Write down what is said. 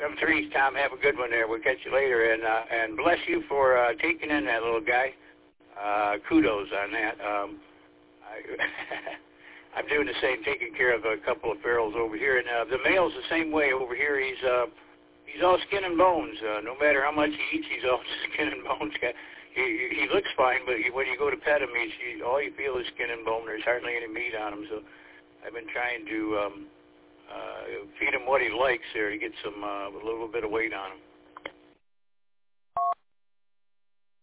7-3, Tom. Have a good one there. We'll catch you later. And bless you for taking in that little guy. Kudos on that. I'm doing the same, taking care of a couple of ferals over here. And the male's the same way over here. He's all skin and bones. No matter how much he eats, he's all skin and bones. He looks fine, but when you go to pet him, all you feel is skin and bone. There's hardly any meat on him. So I've been trying to feed him what he likes there to get a little bit of weight on him.